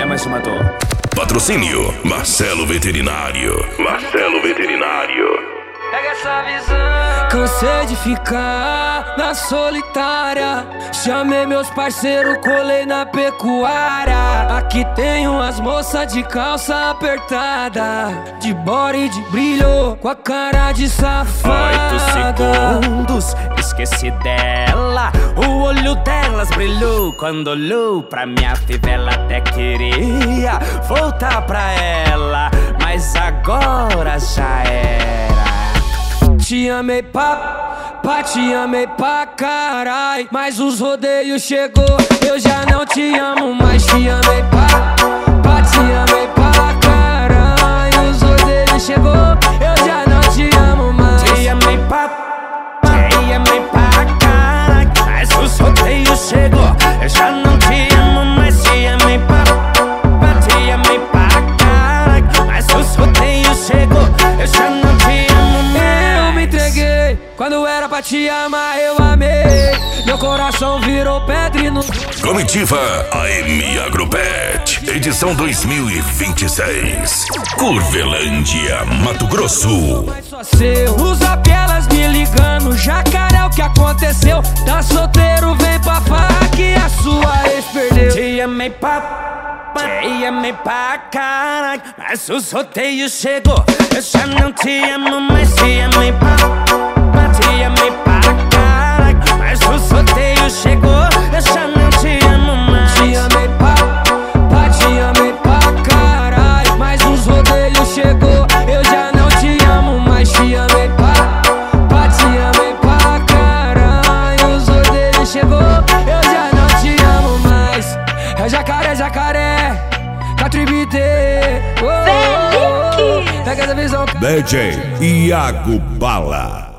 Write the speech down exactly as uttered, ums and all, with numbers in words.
É mais uma dor. Patrocínio Marcelo Veterinário. Marcelo Veterinário. Pega essa visão. Cansei de ficar na solitária. Chamei meus parceiros, colei na pecuária. Aqui tem umas moças de calça apertada, de body de brilho, com a cara de safada. Oito segundos, esqueci dela. O olho delas brilhou quando olhou pra minha fivela. Até queria voltar pra ela, mas agora já era. Te amei pra, pra te amei pra carai, mas os rodeios chegou, eu já não te amo mais. Te amei pra, pra te amei pra carai, os rodeios chegou, eu já não te amo mais. Te amei pra, te amei pra carai, mas os rodeios chegou, eu já não te amo mais. Te amei pra, pra te amei pra carai, mas os rodeios chegou, eu já não te amo mais. Quando era pra te amar, eu amei. Meu coração virou pedra e no... Comitiva A M Agropet, edição dois mil e vinte e seis. Curvelândia, Mato Grosso. Só seu, no zap elas me ligando. Jacaré, o que aconteceu? Tá solteiro, vem pra farra que a sua ex perdeu. Te amei pra, te amei pra caralho, mas os rodeios chegou, eu já não te amo mais. Te amei pra, te amei pra caralho, mas os rodeios chegou, eu já não te amo mais. Te amei pra, pra te amei pra caralho, mas os rodeios chegou, eu já não te amo mais. Te amei pra, pra te amei pra caralho, os rodeios chegou, eu já não te amo mais. É jacaré, jacaré, Catribite, oh, oh, oh, pega essa visão. D J Iago Bala.